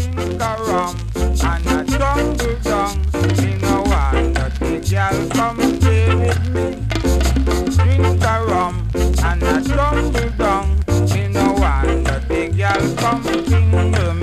drink a rum and a tumble down. Me no want the girl come stay with me. Drink a rum and a tumble down. Me no want the girl come sing to me.